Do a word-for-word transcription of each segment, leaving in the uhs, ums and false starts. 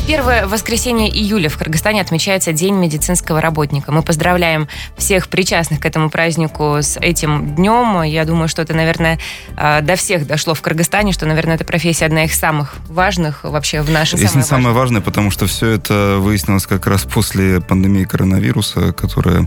Первое воскресенье июля в Кыргызстане отмечается День медицинского работника. Мы поздравляем всех причастных к этому празднику с этим днем. Я думаю, что это, наверное, до всех дошло в Кыргызстане, что, наверное, эта профессия одна из самых важных вообще в нашей стране. Если не самое важное, потому что все это выяснилось как раз после пандемии коронавируса, которая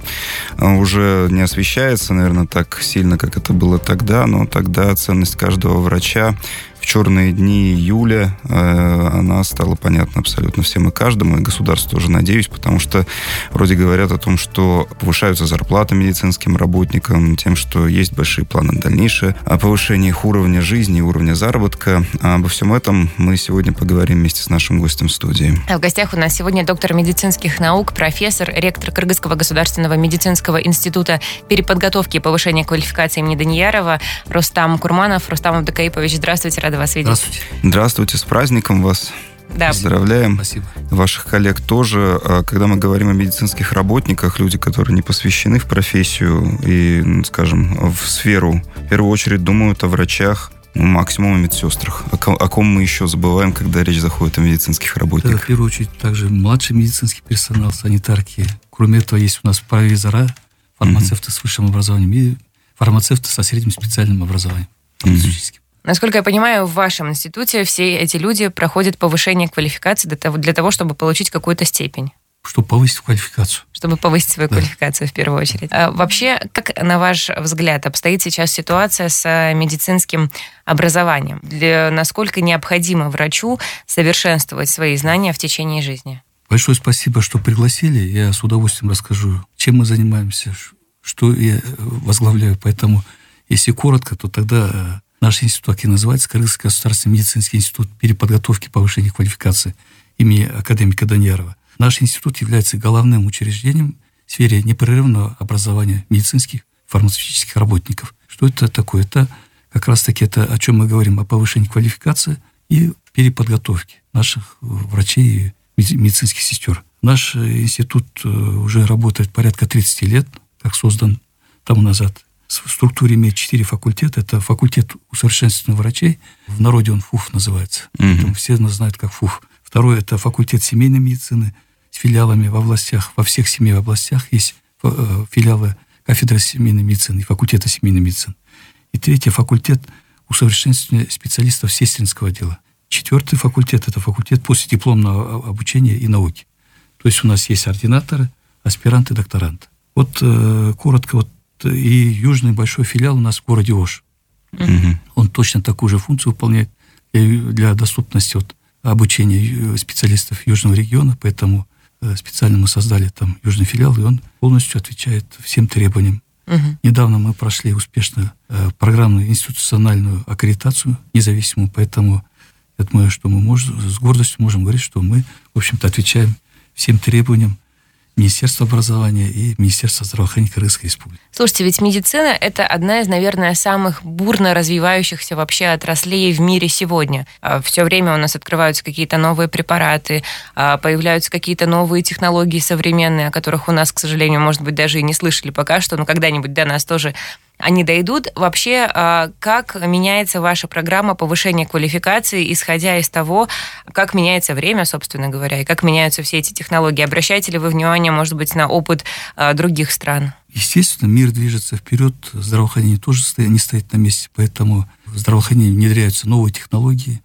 уже не освещается, наверное, так сильно, как это было тогда, но тогда ценность каждого врача в черные дни июля, э, она стала понятна абсолютно всем и каждому, и государству тоже, надеюсь, потому что вроде говорят о том, что повышаются зарплаты медицинским работникам, тем, что есть большие планы на дальнейшее о повышении их уровня жизни, уровня заработка. А обо всем этом мы сегодня поговорим вместе с нашим гостем в студии. В гостях у нас сегодня доктор медицинских наук, профессор, ректор Кыргызского государственного медицинского института переподготовки и повышения квалификации имени Даниярова Рустам Курманов. Рустам Абдукаипович, здравствуйте, рада вас видеть. Здравствуйте. Здравствуйте, с праздником вас. Да. Поздравляем. Спасибо. Ваших коллег тоже. Когда мы говорим о медицинских работниках, люди, которые не посвящены в профессию и, скажем, в сферу, в первую очередь думают о врачах, ну, максимум о медсестрах. О ком, о ком мы еще забываем, когда речь заходит о медицинских работниках? Это, в первую очередь, также младший медицинский персонал, санитарки. Кроме этого, есть у нас провизора, фармацевты mm-hmm. с высшим образованием и фармацевты со средним специальным образованием. Mm-hmm. Насколько я понимаю, в вашем институте все эти люди проходят повышение квалификации для того, для того чтобы получить какую-то степень. Чтобы повысить квалификацию. Чтобы повысить свою да. квалификацию в первую очередь. А вообще, как, на ваш взгляд, обстоит сейчас ситуация с медицинским образованием? Для, насколько необходимо врачу совершенствовать свои знания в течение жизни? Большое спасибо, что пригласили. Я с удовольствием расскажу, чем мы занимаемся, что я возглавляю. Поэтому, если коротко, то тогда... Наш институт, как и называется, Кыргызский государственный медицинский институт переподготовки и повышения квалификации имени академика Даниярова. Наш институт является главным учреждением в сфере непрерывного образования медицинских фармацевтических работников. Что это такое? Это как раз-таки это, о чем мы говорим, о повышении квалификации и переподготовке наших врачей и медицинских сестер. Наш институт уже работает порядка тридцать лет, как создан тому назад. В структуре имеет четыре факультета. Это факультет усовершенствования врачей. В народе он ФУФ называется. Mm-hmm. Все нас знают как ФУФ. Второй – это факультет семейной медицины с филиалами в областях, во всех семи областях есть филиалы кафедры семейной медицины и факультета семейной медицины. И третий – факультет усовершенствования специалистов сестринского дела. Четвертый факультет – это факультет последипломного обучения и науки. То есть у нас есть ординаторы, аспиранты, докторанты. Вот коротко вот и южный большой филиал у нас в городе Ош. Mm-hmm. Он точно такую же функцию выполняет для доступности вот, обучения специалистов южного региона, поэтому специально мы создали там южный филиал, и он полностью отвечает всем требованиям. Mm-hmm. Недавно мы прошли успешно программную институциональную аккредитацию независимую, поэтому я думаю, что мы можем, с гордостью можем говорить, что мы, в общем-то, отвечаем всем требованиям Министерства образования и Министерства здравоохранения Кыргызской Республики. Слушайте, ведь медицина – это одна из, наверное, самых бурно развивающихся вообще отраслей в мире сегодня. Все время у нас открываются какие-то новые препараты, появляются какие-то новые технологии современные, о которых у нас, к сожалению, может быть, даже и не слышали пока что, но когда-нибудь до нас тоже они дойдут. Вообще, как меняется ваша программа повышения квалификации, исходя из того, как меняется время, собственно говоря, и как меняются все эти технологии? Обращаете ли вы внимание, может быть, на опыт других стран? Естественно, мир движется вперед, здравоохранение тоже не стоит на месте, поэтому в здравоохранении внедряются новые технологии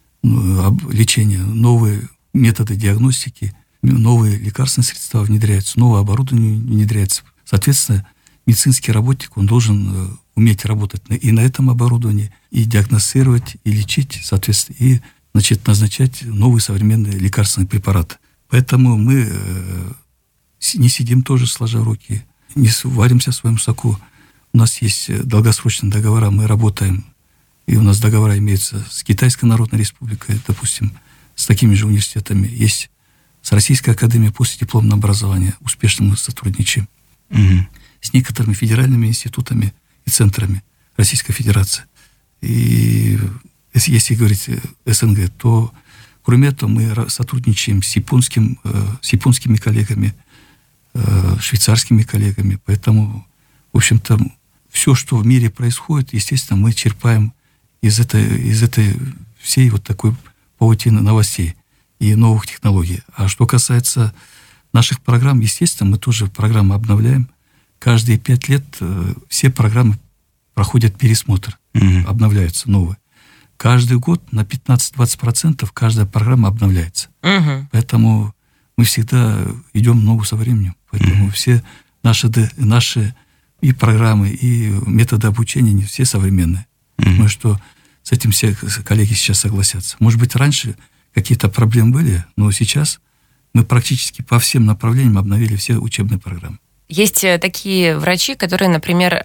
лечения, новые методы диагностики, новые лекарственные средства внедряются, новое оборудование внедряется. Соответственно, медицинский работник, он должен уметь работать и на этом оборудовании, и диагностировать, и лечить, соответственно, и, значит, назначать новые современные лекарственные препараты. Поэтому мы не сидим тоже сложа руки, не варимся в своем соку. У нас есть долгосрочные договора, мы работаем, и у нас договора имеются с Китайской Народной Республикой, допустим, с такими же университетами. Есть с Российской Академией последипломного образования, успешно мы сотрудничаем. Mm-hmm. С некоторыми федеральными институтами и центрами Российской Федерации. И если говорить СНГ, то кроме этого мы сотрудничаем с, японским, с японскими коллегами, швейцарскими коллегами. Поэтому, в общем-то, все, что в мире происходит, естественно, мы черпаем из этой, из этой всей вот такой паутины новостей. и новых технологий. А что касается наших программ, естественно, мы тоже программы обновляем. Каждые пять лет все программы проходят пересмотр, угу. обновляются новые. Каждый год на пятнадцать-двадцать процентов каждая программа обновляется. Угу. Поэтому мы всегда идем в ногу со временем. Поэтому угу. все наши, наши и программы, и методы обучения, не все современные. Угу. Думаю, что с этим все коллеги сейчас согласятся. Может быть, раньше какие-то проблемы были, но сейчас мы практически по всем направлениям обновили все учебные программы. Есть такие врачи, которые, например,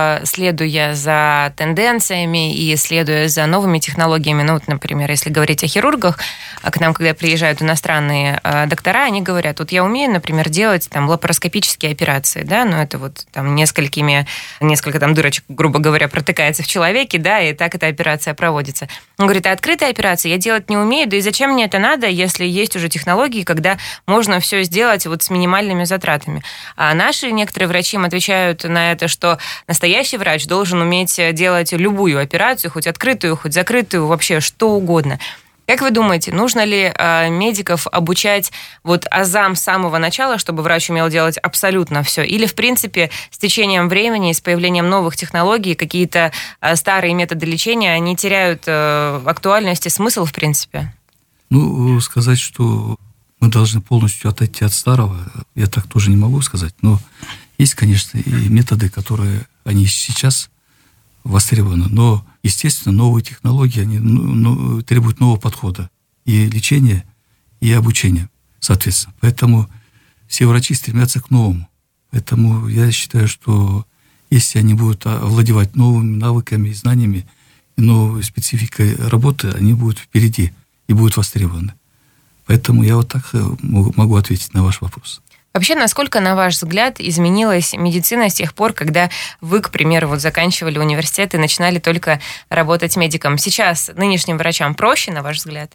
следуя за тенденциями и следуя за новыми технологиями, ну вот, например, если говорить о хирургах, к нам, когда приезжают иностранные доктора, они говорят, вот я умею, например, делать там лапароскопические операции, да, но это вот там несколькими, несколько там дырочек, грубо говоря, протыкается в человеке, да, и так эта операция проводится. Он говорит, а открытые операции я делать не умею, да и зачем мне это надо, если есть уже технологии, когда можно все сделать вот с минимальными затратами. А наши некоторые врачи им отвечают на это, что настоящий врач должен уметь делать любую операцию, хоть открытую, хоть закрытую, вообще что угодно. Как вы думаете, нужно ли э, медиков обучать вот азам с самого начала, чтобы врач умел делать абсолютно все? Или, в принципе, с течением времени и с появлением новых технологий какие-то э, старые методы лечения, они теряют э, актуальность и смысл, в принципе? Ну, сказать, что мы должны полностью отойти от старого, я так тоже не могу сказать. Но есть, конечно, и методы, которые они сейчас востребованы. Но, естественно, новые технологии, они ну, требуют нового подхода. И лечения, и обучения, соответственно. Поэтому все врачи стремятся к новому. Поэтому я считаю, что если они будут овладевать новыми навыками и знаниями, и новой спецификой работы, они будут впереди и будут востребованы. Поэтому я вот так могу ответить на ваш вопрос. Вообще, насколько, на ваш взгляд, изменилась медицина с тех пор, когда вы, к примеру, вот заканчивали университет и начинали только работать медиком? Сейчас нынешним врачам проще, на ваш взгляд?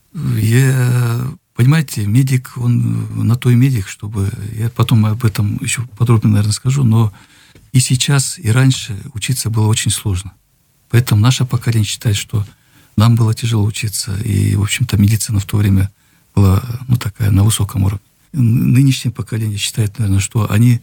Я, понимаете, медик, он на то и медик, чтобы... Я потом об этом еще подробно, наверное, скажу, но и сейчас, и раньше учиться было очень сложно. Поэтому наше поколение считает, что нам было тяжело учиться, и, в общем-то, медицина в то время была, ну, такая, на высоком уровне. Нынешнее поколение считает, наверное, что они,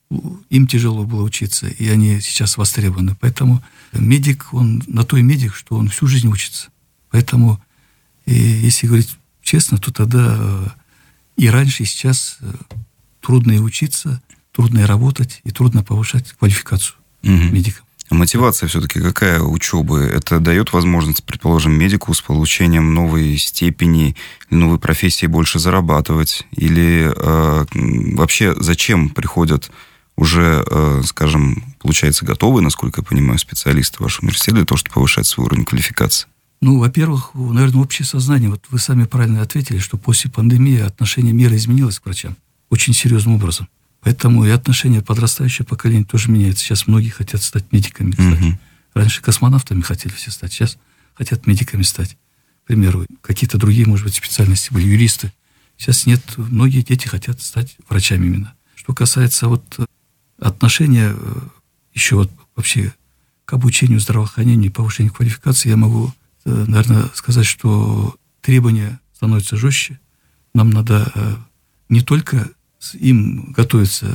им тяжело было учиться, и они сейчас востребованы. Поэтому медик, он на то и медик, что он всю жизнь учится. Поэтому, и, если говорить честно, то тогда и раньше, и сейчас трудно и учиться, трудно и работать, и трудно повышать квалификацию угу. медика. А мотивация все-таки какая учебы? Это дает возможность, предположим, медику с получением новой степени, новой профессии больше зарабатывать? Или э, вообще зачем приходят уже, э, скажем, получается, готовые, насколько я понимаю, специалисты в вашем университете для того, чтобы повышать свой уровень квалификации? Ну, во-первых, наверное, общее сознание. Вот вы сами правильно ответили, что после пандемии отношение мира изменилось к врачам очень серьезным образом. Поэтому и отношение подрастающего поколения тоже меняется. Сейчас многие хотят стать медиками, кстати. Uh-huh. Раньше космонавтами хотели все стать, сейчас хотят медиками стать. К примеру, какие-то другие, может быть, специальности были, юристы. Сейчас нет, многие дети хотят стать врачами именно. Что касается вот отношения еще вот вообще к обучению, здравоохранению и повышению квалификации, я могу, наверное, сказать, что требования становятся жестче. Нам надо не только им готовиться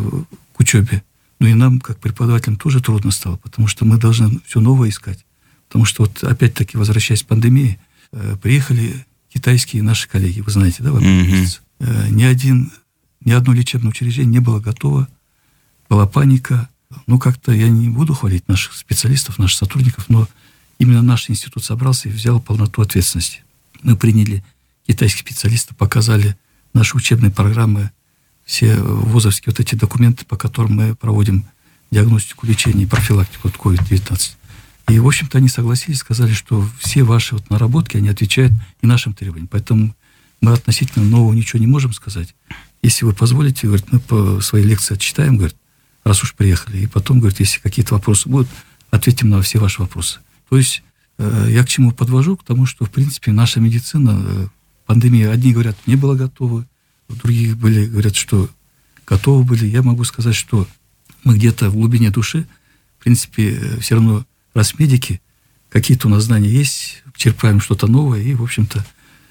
к учебе, но и нам, как преподавателям, тоже трудно стало, потому что мы должны все новое искать. Потому что, вот опять-таки, возвращаясь к пандемии, приехали китайские наши коллеги, вы знаете, да, в апреле месяце. Mm-hmm. Ни один, ни одно лечебное учреждение не было готово, была паника. Ну, как-то я не буду хвалить наших специалистов, наших сотрудников, но именно наш институт собрался и взял полноту ответственности. Мы приняли китайских специалистов, показали наши учебные программы, все вузовские вот эти документы, по которым мы проводим диагностику, лечение и профилактику от ковид девятнадцать. И, в общем-то, они согласились, сказали, что все ваши вот наработки, они отвечают и нашим требованиям. Поэтому мы относительно нового ничего не можем сказать. Если вы позволите, говорит, мы по своей лекции отчитаем, говорит, раз уж приехали. И потом, говорит, если какие-то вопросы будут, ответим на все ваши вопросы. То есть э, я к чему подвожу? К тому, что, в принципе, наша медицина, э, пандемия, одни говорят, не была готова, другие были, говорят, что готовы были. Я могу сказать, что мы где-то в глубине души, в принципе, все равно, раз медики, какие-то у нас знания есть, черпаем что-то новое, и, в общем-то,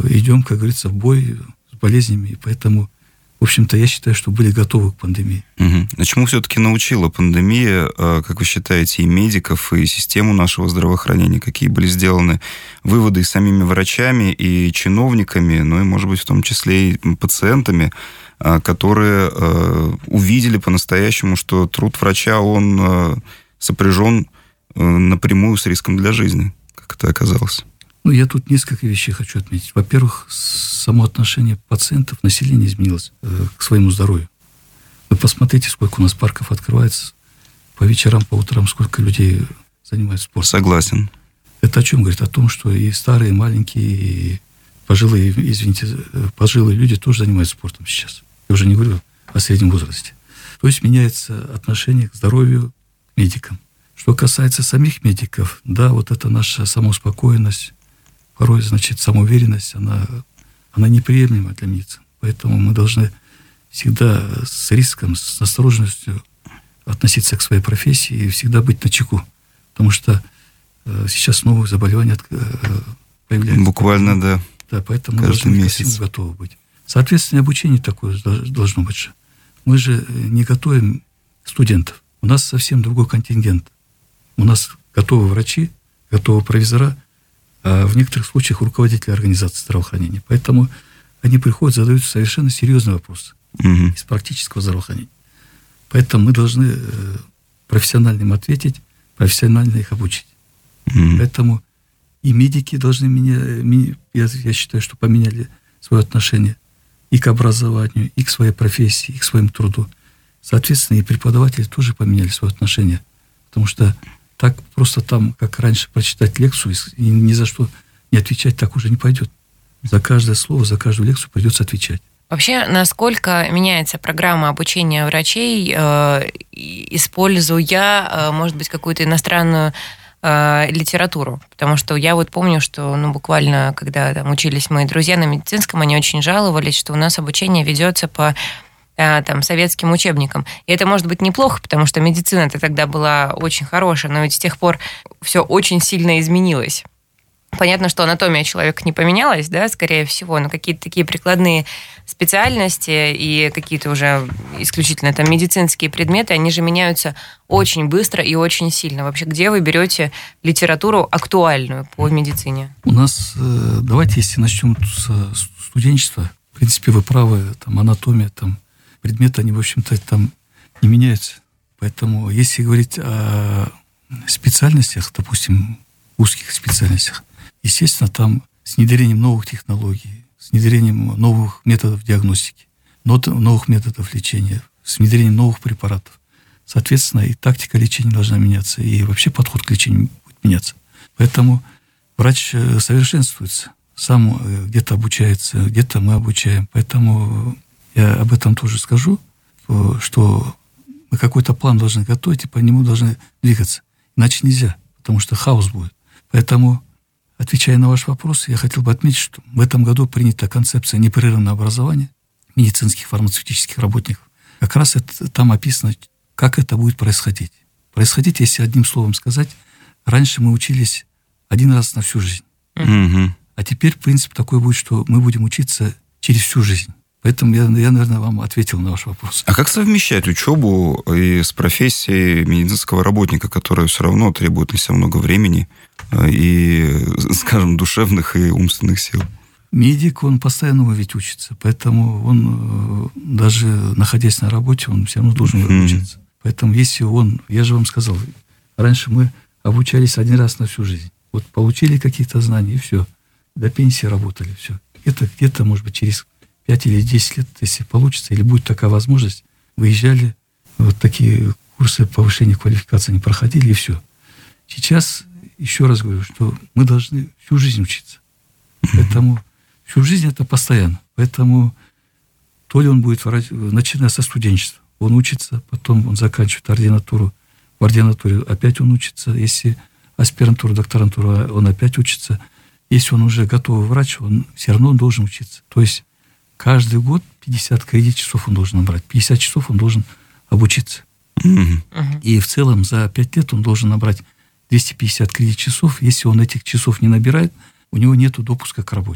идем, как говорится, в бой с болезнями, и поэтому, в общем-то, я считаю, что были готовы к пандемии. Угу. А чему все-таки научила пандемия, как вы считаете, и медиков, и систему нашего здравоохранения? Какие были сделаны выводы и самими врачами, и чиновниками, ну и, может быть, в том числе и пациентами, которые увидели по-настоящему, что труд врача, он сопряжен напрямую с риском для жизни, как это оказалось? Ну, я тут несколько вещей хочу отметить. Во-первых, само отношение пациентов, населения изменилось э, к своему здоровью. Вы посмотрите, сколько у нас парков открывается по вечерам, по утрам, сколько людей занимаются спортом. Согласен. Это о чем говорит? О том, что и старые, и маленькие, и пожилые, извините, пожилые люди тоже занимаются спортом сейчас. Я уже не говорю о среднем возрасте. То есть меняется отношение к здоровью, к медикам. Что касается самих медиков, да, вот это наша самоуспокоенность, порой, значит, самоуверенность, она, она неприемлема для медицины. Поэтому мы должны всегда с риском, с осторожностью относиться к своей профессии и всегда быть начеку. Потому что э, сейчас новые заболевания э, появляются. Буквально, да. Да, поэтому мы должны месяц. ко всему готовы быть. Соответственно, обучение такое должно быть. Мы же не готовим студентов. У нас совсем другой контингент. У нас готовы врачи, готовы провизора, а в некоторых случаях руководители организации здравоохранения. Поэтому они приходят, задают совершенно серьезные вопросы угу. из практического здравоохранения. Поэтому мы должны профессионально им ответить, профессионально их обучить. Угу. Поэтому и медики должны меня, я, я считаю, что поменяли свое отношение и к образованию, и к своей профессии, и к своему труду. Соответственно, и преподаватели тоже поменяли свое отношение. Потому что так просто там, как раньше, прочитать лекцию и ни за что не отвечать, так уже не пойдет. За каждое слово, за каждую лекцию придется отвечать. Вообще, насколько меняется программа обучения врачей, э, используя, э, может быть, какую-то иностранную э, литературу? Потому что я вот помню, что ну, буквально, когда там, учились мои друзья на медицинском, они очень жаловались, что у нас обучение ведется по там, советским учебникам. И это может быть неплохо, потому что медицина-то тогда была очень хорошая, но ведь с тех пор все очень сильно изменилось. Понятно, что анатомия человека не поменялась, да, скорее всего, но какие-то такие прикладные специальности и какие-то уже исключительно там медицинские предметы, они же меняются очень быстро и очень сильно. Вообще, где вы берете литературу актуальную по медицине? У нас, давайте, если начнем с студенчества, в принципе, вы правы, там, анатомия, там, предметы, они, в общем-то, там не меняются. Поэтому, если говорить о специальностях, допустим, узких специальностях, естественно, там с внедрением новых технологий, с внедрением новых методов диагностики, новых методов лечения, с внедрением новых препаратов. Соответственно, и тактика лечения должна меняться, и вообще подход к лечению будет меняться. Поэтому врач совершенствуется, сам где-то обучается, где-то мы обучаем. Поэтому я об этом тоже скажу, что мы какой-то план должны готовить, и по нему должны двигаться. Иначе нельзя, потому что хаос будет. Поэтому, отвечая на ваш вопрос, я хотел бы отметить, что в этом году принята концепция непрерывного образования медицинских, фармацевтических работников. Как раз это, там описано, как это будет происходить. Происходить, если одним словом сказать, раньше мы учились один раз на всю жизнь. Mm-hmm. А теперь принцип такой будет, что мы будем учиться через всю жизнь. Поэтому я, я, наверное, вам ответил на ваш вопрос. А как совмещать учебу и с профессией медицинского работника, которая все равно требует на себя много времени и, скажем, душевных и умственных сил? Медик, он постоянно ведь учится, поэтому он, даже находясь на работе, он все равно должен mm-hmm. учиться. Поэтому если он, я же вам сказал, раньше мы обучались один раз на всю жизнь. Вот получили какие-то знания, и все. До пенсии работали, все. Это где-то, может быть, через пять или десять лет, если получится, или будет такая возможность, выезжали, вот такие курсы повышения квалификации не проходили, и все. Сейчас, еще раз говорю, что мы должны всю жизнь учиться. Поэтому всю жизнь это постоянно. Поэтому то ли он будет, начиная со студенчества, он учится, потом он заканчивает ординатуру, в ординатуре опять он учится, если аспирантура, докторантура, он опять учится. Если он уже готовый врач, он все равно он должен учиться. То есть каждый год пятьдесят кредит часов он должен набрать. пятьдесят часов он должен обучиться. Mm-hmm. И в целом за пять лет он должен набрать двести пятьдесят кредит часов. Если он этих часов не набирает, у него нет допуска к работе.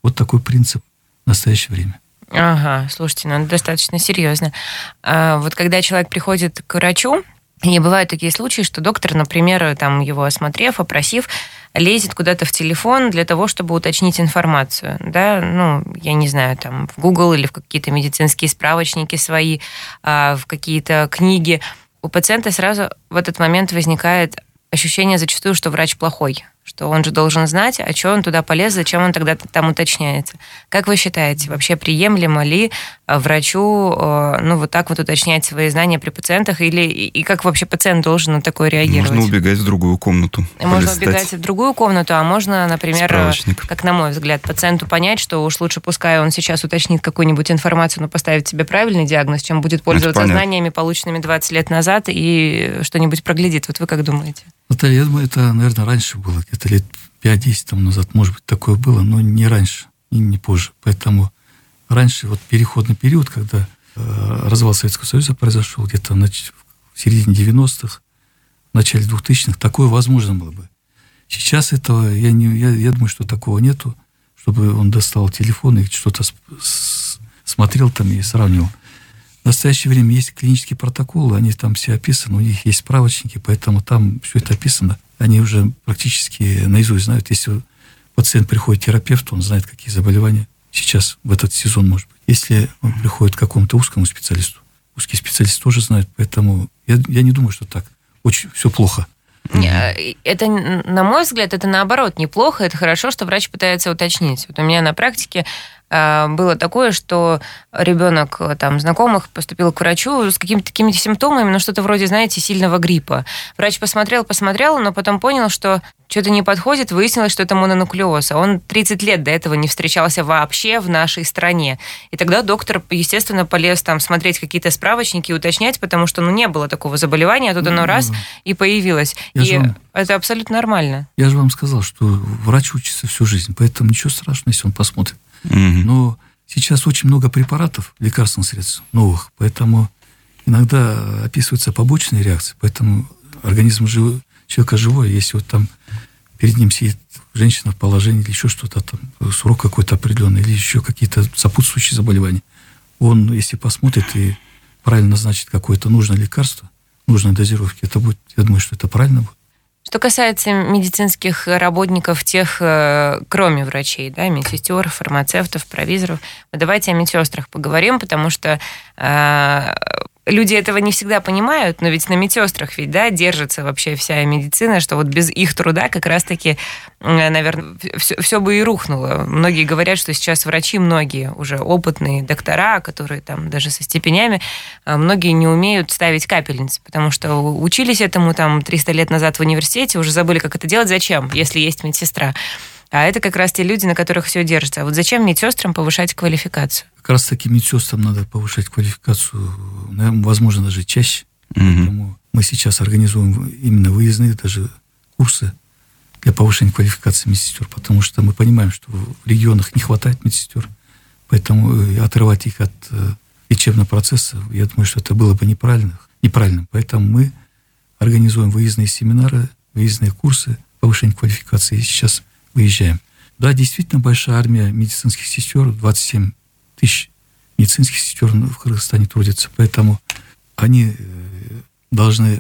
Вот такой принцип в настоящее время. Ага, слушайте, ну это достаточно серьезно. А вот когда человек приходит к врачу, и бывают такие случаи, что доктор, например, там его осмотрев, опросив, лезет куда-то в телефон для того, чтобы уточнить информацию, да, ну, я не знаю, там, в Google или в какие-то медицинские справочники свои, в какие-то книги. У пациента сразу в этот момент возникает ощущение зачастую, что врач плохой, что он же должен знать, а что он туда полез, зачем он тогда там уточняется. Как вы считаете, вообще приемлемо ли врачу, ну, вот так вот уточнять свои знания при пациентах, или и как вообще пациент должен на такое реагировать? Можно убегать в другую комнату. Можно полистать. убегать в другую комнату, а можно, например, Справочник. Как на мой взгляд, пациенту понять, что уж лучше пускай он сейчас уточнит какую-нибудь информацию, но поставит себе правильный диагноз, чем будет пользоваться знаниями, полученными двадцать лет назад, и что-нибудь проглядит. Вот вы как думаете? Наталья, я думаю, это, наверное, раньше было, где-то лет пять-десять тому назад, может быть, такое было, но не раньше и не позже. Поэтому раньше, вот переходный период, когда э, развал Советского Союза произошел, где-то в, в середине девяностых, в начале двухтысячных, такое возможно было бы. Сейчас этого, я, не, я, я думаю, что такого нету, чтобы он достал телефон и что-то с, с, смотрел там и сравнивал. В настоящее время есть клинические протоколы, они там все описаны, у них есть справочники, поэтому там все это описано. Они уже практически наизусть знают. Если пациент приходит к терапевту, он знает, какие заболевания сейчас в этот сезон может быть. Если он приходит к какому-то узкому специалисту, узкий специалист тоже знает, поэтому я, я не думаю, что так очень все плохо. Это, на мой взгляд, это наоборот неплохо, это хорошо, что врач пытается уточнить. Вот у меня на практике было такое, что ребенок там знакомых поступил к врачу с какими-то такими симптомами, ну что-то вроде, знаете, сильного гриппа. Врач посмотрел, посмотрел, но потом понял, что что-то не подходит, выяснилось, что это мононуклеоз. А он тридцать лет до этого не встречался вообще в нашей стране. И тогда доктор, естественно, полез там смотреть какие-то справочники и уточнять, потому что ну, не было такого заболевания, а тут оно раз и появилось. Я и вам, это абсолютно нормально. Я же вам сказал, что врач учится всю жизнь, поэтому ничего страшного, если он посмотрит. Но сейчас очень много препаратов, лекарственных средств новых, поэтому иногда описываются побочные реакции, поэтому организм жив, человека живой, если вот там перед ним сидит женщина в положении или еще что-то там, срок какой-то определенный, или еще какие-то сопутствующие заболевания, он, если посмотрит и правильно назначит какое-то нужное лекарство, нужной дозировки, это будет, я думаю, что это правильно будет. Что касается медицинских работников, тех, кроме врачей, да, медсестер, фармацевтов, провизоров, давайте о медсестрах поговорим, потому что э, люди этого не всегда понимают, но ведь на медсестрах ведь, да, держится вообще вся медицина, что вот без их труда как раз-таки, наверное, все, все бы и рухнуло. Многие говорят, что сейчас врачи, многие уже опытные доктора, которые там даже со степенями, многие не умеют ставить капельницы, потому что учились этому там триста лет назад в университете, уже забыли, как это делать, зачем, если есть медсестра. А это как раз те люди, на которых все держится. А вот зачем медсестрам повышать квалификацию? Как раз таки медсестрам надо повышать квалификацию, наверное, возможно, даже чаще. Mm-hmm. Поэтому мы сейчас организуем именно выездные даже курсы для повышения квалификации медсестер, потому что мы понимаем, что в регионах не хватает медсестер, поэтому отрывать их от лечебного процесса, я думаю, что это было бы неправильно. неправильно. Поэтому мы организуем выездные семинары, выездные курсы повышения квалификации, и сейчас выезжаем. Да, действительно большая армия медицинских сестер, двадцать семь тысяч медицинских сестер в Кыргызстане трудятся, поэтому они должны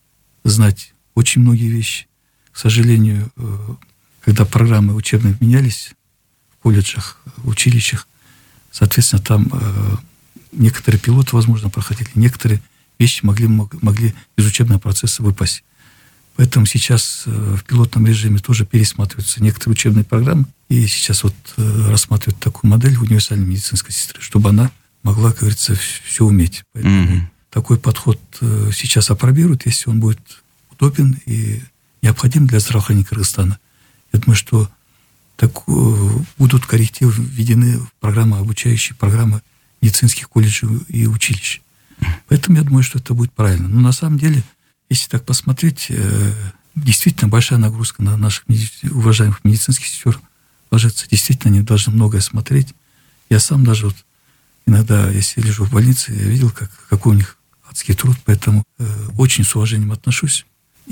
знать очень многие вещи. К сожалению, когда программы учебные менялись в колледжах, в училищах, соответственно, там некоторые пилоты, возможно, проходили, некоторые вещи могли, могли из учебного процесса выпасть. Поэтому сейчас в пилотном режиме тоже пересматриваются некоторые учебные программы. И сейчас вот рассматривают такую модель универсальной медицинской сестры, чтобы она могла, как говорится, все уметь. Поэтому mm-hmm. такой подход сейчас апробируют, если он будет удобен и необходим для здравоохранения Кыргызстана. Я думаю, что так, будут коррективы введены в программы, обучающие программы медицинских колледжей и училищ. Поэтому я думаю, что это будет правильно. Но на самом деле, если так посмотреть, действительно большая нагрузка на наших уважаемых медицинских сестер ложится. Действительно, они должны многое смотреть. Я сам даже вот иногда, если лежу в больнице, я видел, как, какой у них адский труд, поэтому э, очень с уважением отношусь.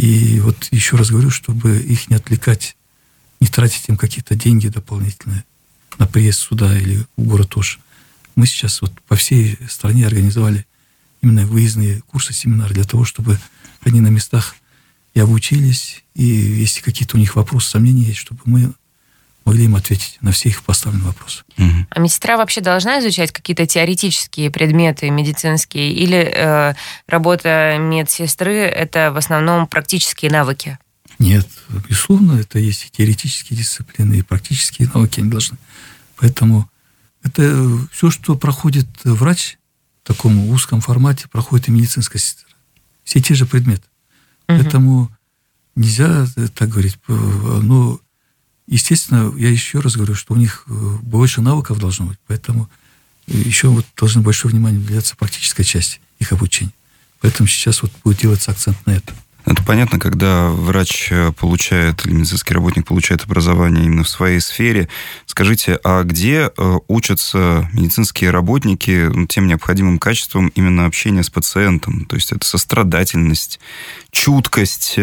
И вот еще раз говорю, чтобы их не отвлекать, не тратить им какие-то деньги дополнительные. на приезд сюда или в город Ош. Мы сейчас вот по всей стране организовали именно выездные курсы, семинары для того, чтобы они на местах и обучились, и если какие-то у них вопросы, сомнения есть, чтобы мы могли им ответить на все их поставленные вопросы. Угу. А медсестра вообще должна изучать какие-то теоретические предметы медицинские, или э, работа медсестры – это в основном практические навыки? Нет, безусловно, это есть и теоретические дисциплины, и практические навыки они должны. Поэтому это все, что проходит врач в таком узком формате, проходит и медицинская сестра. Все те же предметы. Угу. Поэтому нельзя так говорить. Но, естественно, я еще раз говорю, что у них больше навыков должно быть. Поэтому еще вот должно большое внимание уделяться практической части их обучения. Поэтому сейчас вот будет делаться акцент на это. Это понятно, когда врач получает, или медицинский работник получает образование именно в своей сфере. Скажите, а где учатся медицинские работники тем необходимым качествам именно общения с пациентом? То есть это сострадательность, чуткость,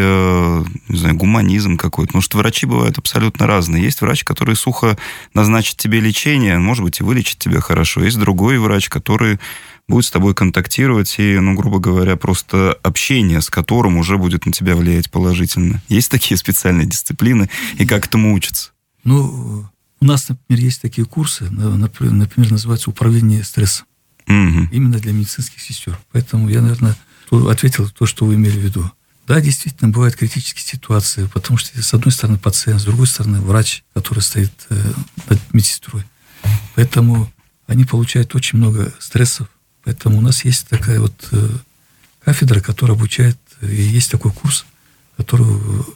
не знаю, гуманизм какой-то. Потому что врачи бывают абсолютно разные. Есть врач, который сухо назначит тебе лечение, может быть, и вылечит тебя хорошо. Есть другой врач, который будет с тобой контактировать, и, ну, грубо говоря, просто общение с которым уже будет на тебя влиять положительно. Есть такие специальные дисциплины, и как этому учатся? Ну, у нас, например, есть такие курсы, например, называются «Управление стрессом». Угу. Именно для медицинских сестер. Поэтому я, наверное, ответил то, что вы имели в виду. Да, действительно, бывают критические ситуации, потому что, с одной стороны, пациент, с другой стороны, врач, который стоит над медсестрой. Поэтому они получают очень много стрессов. Поэтому у нас есть такая вот э, кафедра, которая обучает, и есть такой курс, который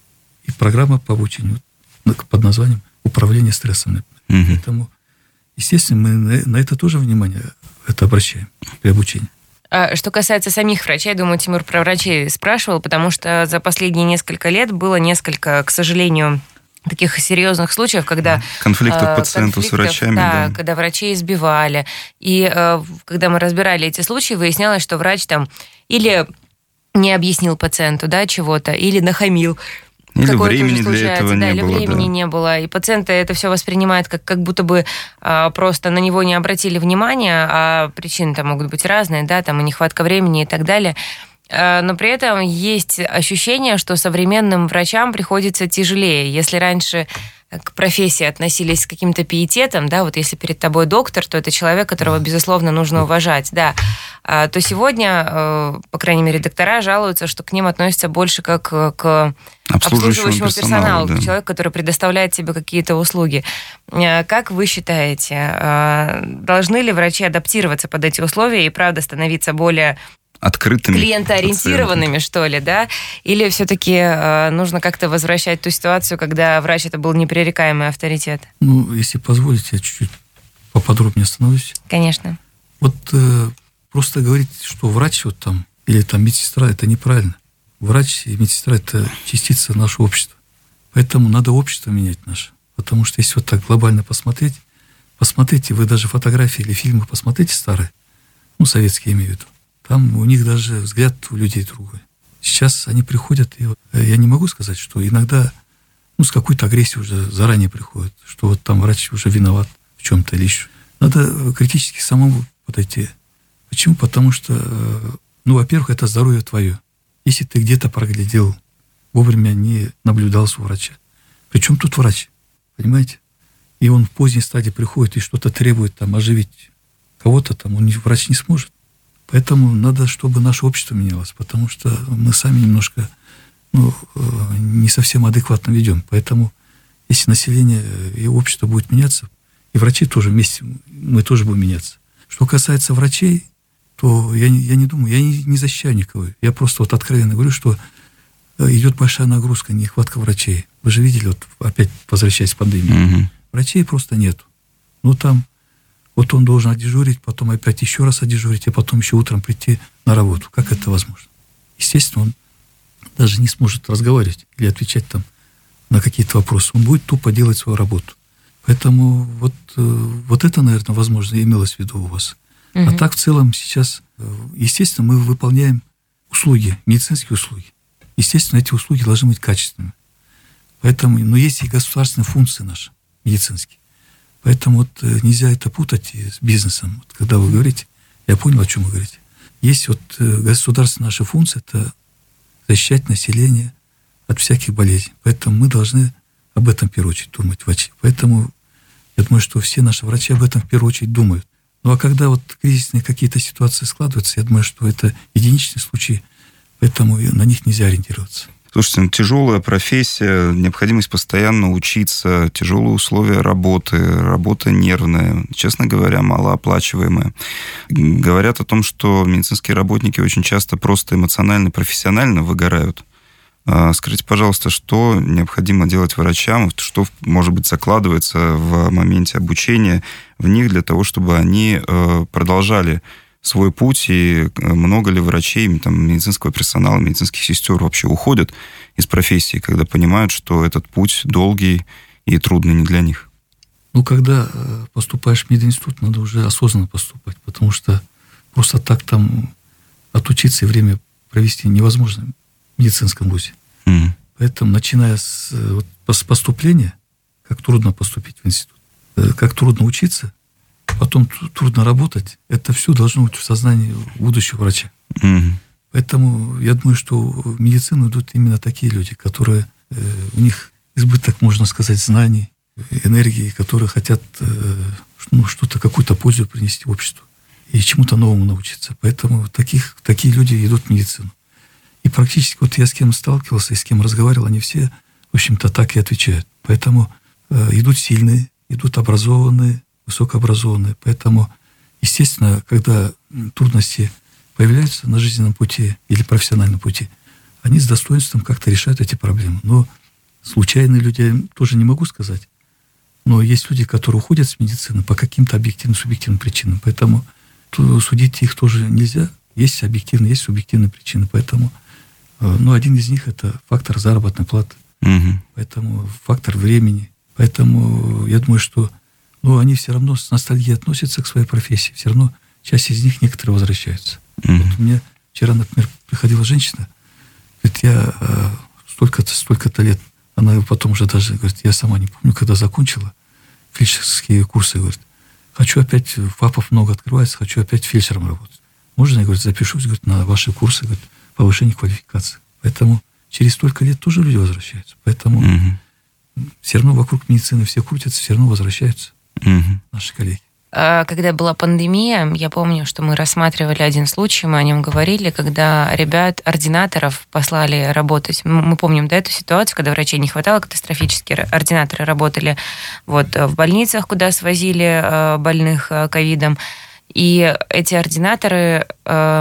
и программа по обучению под названием «Управление стрессом». Угу. Поэтому, естественно, мы на, на это тоже внимание это обращаем при обучении. А что касается самих врачей, я думаю, Тимур про врачей спрашивал, потому что за последние несколько лет было несколько, к сожалению, таких серьезных случаев, когда... Конфликтов пациентов с врачами, да, да. Когда врачей избивали. И э, когда мы разбирали эти случаи, выяснялось, что врач там или не объяснил пациенту, да, чего-то, или нахамил. Или Такое времени для этого да, не или было. времени да. не было. И пациенты это все воспринимают, как, как будто бы а, просто на него не обратили внимания, а причины там могут быть разные, да, там и нехватка времени и так далее. Но при этом есть ощущение, что современным врачам приходится тяжелее. Если раньше к профессии относились с каким-то пиететом, да, вот если перед тобой доктор, то это человек, которого, безусловно, нужно уважать, да, то сегодня, по крайней мере, доктора жалуются, что к ним относятся больше как к обслуживающему персоналу, да. К человеку, который предоставляет тебе какие-то услуги. Как вы считаете, должны ли врачи адаптироваться под эти условия и, правда, становиться более... открытыми, клиентоориентированными, пациентами. Что ли, да? Или все-таки э, нужно как-то возвращать ту ситуацию, когда врач это был непререкаемый авторитет? Ну, если позволите, я чуть-чуть поподробнее остановлюсь. Конечно. Вот э, просто говорить, что врач вот там, или там медсестра, это неправильно. Врач и медсестра – это частица нашего общества. Поэтому надо общество менять наше. Потому что если вот так глобально посмотреть, посмотрите, вы даже фотографии или фильмы посмотрите старые, ну, советские имею в виду, там у них даже взгляд у людей другой. Сейчас они приходят, и я не могу сказать, что иногда ну, с какой-то агрессией уже заранее приходят, что вот там врач уже виноват в чем-то или еще. Надо критически самому подойти. Почему? Потому что, ну, во-первых, это здоровье твое. Если ты где-то проглядел, вовремя не наблюдался у врача. Причем тут врач, понимаете? И он в поздней стадии приходит и что-то требует там оживить кого-то там, он врач не сможет. Поэтому надо, чтобы наше общество менялось, потому что мы сами немножко ну, не совсем адекватно ведем. Поэтому если население и общество будет меняться, и врачи тоже вместе, мы тоже будем меняться. Что касается врачей, то я, я не думаю, я не, не защищаю никого. Я просто вот откровенно говорю, что идет большая нагрузка, нехватка врачей. Вы же видели, вот опять возвращаясь к пандемии, mm-hmm. врачей просто нету. Ну там вот он должен отдежурить, потом опять еще раз отдежурить, а потом еще утром прийти на работу. Как это возможно? Естественно, он даже не сможет разговаривать или отвечать там на какие-то вопросы. Он будет тупо делать свою работу. Поэтому вот, вот это, наверное, возможно, имелось в виду у вас. Угу. А так, в целом, сейчас, естественно, мы выполняем услуги, медицинские услуги. Естественно, эти услуги должны быть качественными. Поэтому, но есть и государственные функции наши, медицинские. Поэтому вот нельзя это путать с бизнесом. Вот когда вы говорите, я понял, о чем вы говорите. Есть вот государственная наша функция, это защищать население от всяких болезней. Поэтому мы должны об этом в первую очередь думать, врачи. Поэтому я думаю, что все наши врачи об этом в первую очередь думают. Ну а когда вот кризисные какие-то ситуации складываются, я думаю, что это единичные случаи, поэтому на них нельзя ориентироваться. Слушайте, ну, тяжелая профессия, необходимость постоянно учиться, тяжелые условия работы, работа нервная, честно говоря, малооплачиваемая. Говорят о том, что медицинские работники очень часто просто эмоционально, профессионально выгорают. Скажите, пожалуйста, что необходимо делать врачам, что, может быть, закладывается в моменте обучения в них для того, чтобы они продолжали свой путь, и много ли врачей, там, медицинского персонала, медицинских сестер вообще уходят из профессии, когда понимают, что этот путь долгий и трудный не для них? Ну, когда поступаешь в мединститут, надо уже осознанно поступать, потому что просто так там отучиться и время провести невозможно в медицинском вузе. Mm. Поэтому, начиная с, вот, с поступления, как трудно поступить в институт, как трудно учиться, потом трудно работать, это все должно быть в сознании будущего врача. Mm-hmm. Поэтому я думаю, что в медицину идут именно такие люди, которые, э, у них избыток, можно сказать, знаний, энергии, которые хотят э, ну, что-то, какую-то пользу принести обществу и чему-то новому научиться. Поэтому таких, такие люди идут в медицину. И практически вот я с кем сталкивался и с кем разговаривал, они все, в общем-то, так и отвечают. Поэтому э, идут сильные, идут образованные, высокообразованные. Поэтому, естественно, когда трудности появляются на жизненном пути или профессиональном пути, они с достоинством как-то решают эти проблемы. Но случайные люди, я тоже не могу сказать. Но есть люди, которые уходят с медицины по каким-то объективным, субъективным причинам. Поэтому судить их тоже нельзя. Есть объективные, есть субъективные причины. Поэтому, ну, один из них – это фактор заработной платы. Угу. Поэтому фактор времени. Поэтому я думаю, что ну, они все равно с ностальгией относятся к своей профессии. Все равно часть из них, некоторые, возвращаются. Mm-hmm. Вот у меня вчера, например, приходила женщина, говорит, я э, столько-то, столько-то лет, она потом уже даже, говорит, я сама не помню, когда закончила фельдшерские курсы, говорит, хочу опять, ФАПов много открывается, хочу опять фельдшером работать. Можно, я, говорит, запишусь, говорит, на ваши курсы, говорит, повышение квалификации. Поэтому через столько лет тоже люди возвращаются. Поэтому mm-hmm. все равно вокруг медицины все крутятся, все равно возвращаются. Угу. Наши коллеги. Когда была пандемия, я помню, что мы рассматривали один случай, мы о нем говорили, когда ребят, ординаторов послали работать. Мы помним, да, эту ситуацию, когда врачей не хватало, катастрофически ординаторы работали вот, в больницах, куда свозили больных ковидом. И эти ординаторы,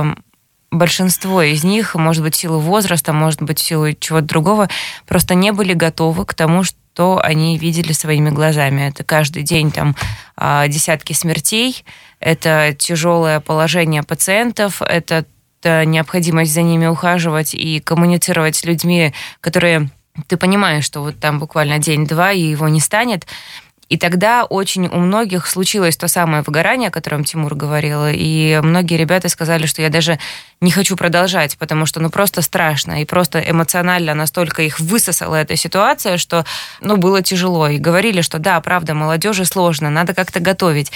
большинство из них, может быть, в силу возраста, может быть, в силу чего-то другого, просто не были готовы к тому, что что они видели своими глазами. Это каждый день там десятки смертей, это тяжелое положение пациентов, это необходимость за ними ухаживать и коммуницировать с людьми, которые... Ты понимаешь, что вот там буквально день-два, и его не станет. И тогда очень у многих случилось то самое выгорание, о котором Тимур говорил, и многие ребята сказали, что я даже не хочу продолжать, потому что ну просто страшно, и просто эмоционально настолько их высосала эта ситуация, что ну, было тяжело. И говорили, что да, правда, молодежи сложно, надо как-то готовить,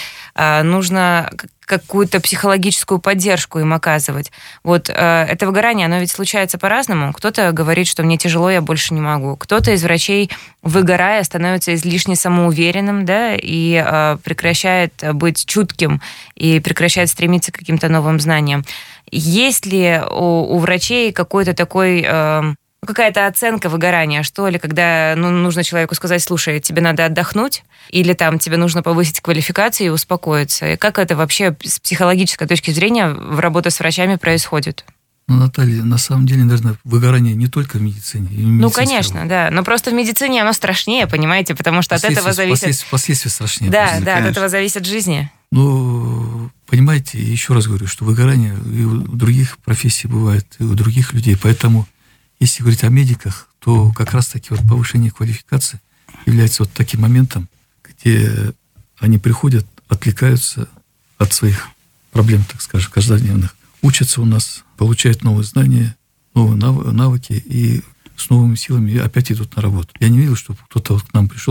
нужно какую-то психологическую поддержку им оказывать. Вот э, это выгорание, оно ведь случается по-разному. Кто-то говорит, что мне тяжело, я больше не могу. Кто-то из врачей, выгорая, становится излишне самоуверенным, да, и э, прекращает быть чутким, и прекращает стремиться к каким-то новым знаниям. Есть ли у, у врачей какой-то такой... Э, какая-то оценка выгорания, что ли, когда ну, нужно человеку сказать, слушай, тебе надо отдохнуть, или там тебе нужно повысить квалификацию и успокоиться. И как это вообще с психологической точки зрения в работе с врачами происходит? Ну, Наталья, на самом деле, наверное, выгорание не только в медицине. И в ну, конечно, работе. Да. Но просто в медицине оно страшнее, понимаете, потому что от этого зависит... Последствия, последствия страшнее. Да, просто, да, конечно. От этого зависит жизнь. Ну, понимаете, еще раз говорю, что выгорание и у других профессий бывает, и у других людей, поэтому если говорить о медиках, то как раз-таки вот повышение квалификации является вот таким моментом, где они приходят, отвлекаются от своих проблем, так скажем, каждодневных, учатся у нас, получают новые знания, новые навыки и с новыми силами опять идут на работу. Я не видел, чтобы кто-то вот к нам пришел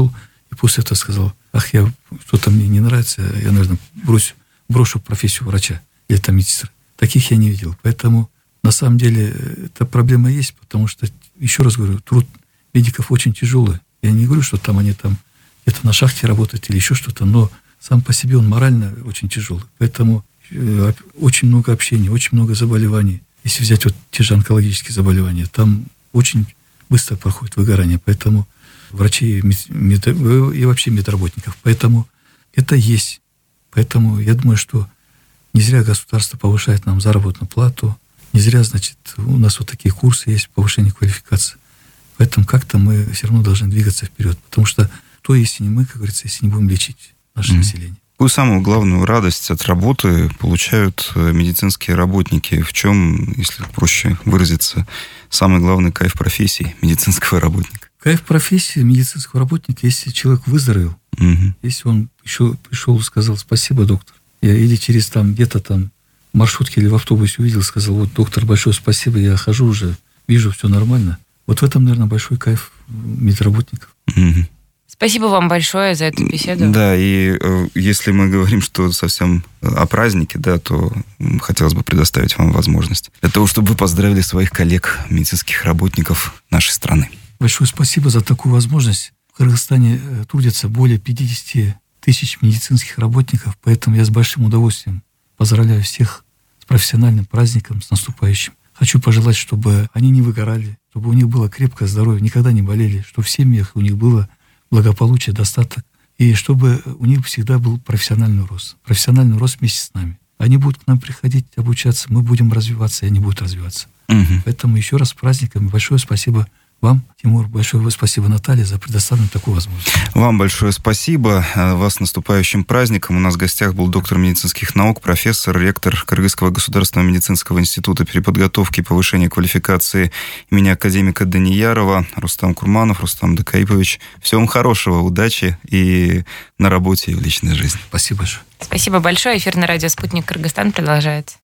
И после этого сказал, ах, я что-то мне не нравится, я, наверное, брошу, брошу профессию врача или там медсестры. Таких я не видел. Поэтому, на самом деле, эта проблема есть, потому что, еще раз говорю, труд медиков очень тяжелый. Я не говорю, что там они там где-то на шахте работают или еще что-то, но сам по себе он морально очень тяжелый. Поэтому э, очень много общения, очень много заболеваний. Если взять вот те же онкологические заболевания, там очень быстро проходит выгорание. Поэтому врачей мед, мед, и вообще медработников. Поэтому это есть. Поэтому я думаю, что не зря государство повышает нам заработную плату, не зря, значит, у нас вот такие курсы есть, повышение квалификации. Поэтому как-то мы все равно должны двигаться вперед. Потому что кто, если не мы, как говорится, если не будем лечить наше mm. население. Какую самую главную радость от работы получают медицинские работники? В чем, если проще выразиться, самый главный кайф профессии медицинского работника? Кайф профессии медицинского работника, если человек выздоровел, угу. если он еще пришел и сказал спасибо, доктор, или через там где-то там в маршрутке или в автобусе увидел, сказал, вот, доктор, большое спасибо, я хожу уже, вижу, все нормально. Вот в этом, наверное, большой кайф медработников. Угу. Спасибо вам большое за эту беседу. Да, и э, если мы говорим, что совсем о празднике, да, то хотелось бы предоставить вам возможность для того, чтобы вы поздравили своих коллег, медицинских работников нашей страны. Большое спасибо за такую возможность. В Кыргызстане трудятся более пятьдесят тысяч медицинских работников, поэтому я с большим удовольствием поздравляю всех с профессиональным праздником, с наступающим. Хочу пожелать, чтобы они не выгорали, чтобы у них было крепкое здоровье, никогда не болели, чтобы в семьях у них было благополучие, достаток, и чтобы у них всегда был профессиональный рост. Профессиональный рост вместе с нами. Они будут к нам приходить, обучаться, мы будем развиваться, и они будут развиваться. Угу. Поэтому еще раз с праздником. Большое спасибо вам, Тимур, большое спасибо, Наталья, за предоставленную такую возможность. Вам большое спасибо. Вас с наступающим праздником. У нас в гостях был доктор медицинских наук, профессор, ректор Кыргызского государственного медицинского института переподготовки и повышения квалификации имени академика Даниярова Рустам Курманов. Рустам Дакаипович, всего вам хорошего, удачи и на работе, и в личной жизни. Спасибо большое. Спасибо большое. Эфир на радио «Спутник Кыргызстан» продолжается.